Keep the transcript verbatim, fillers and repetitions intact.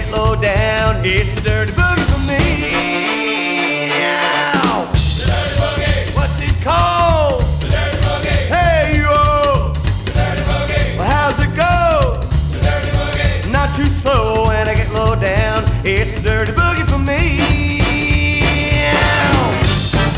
get low down. It's the dirty boogie for me. Ow. The dirty boogie. What's it called? The dirty boogie. Hey, yo. The dirty boogie. Well, how's it go? The dirty boogie. Not too slow when I get low down. It's the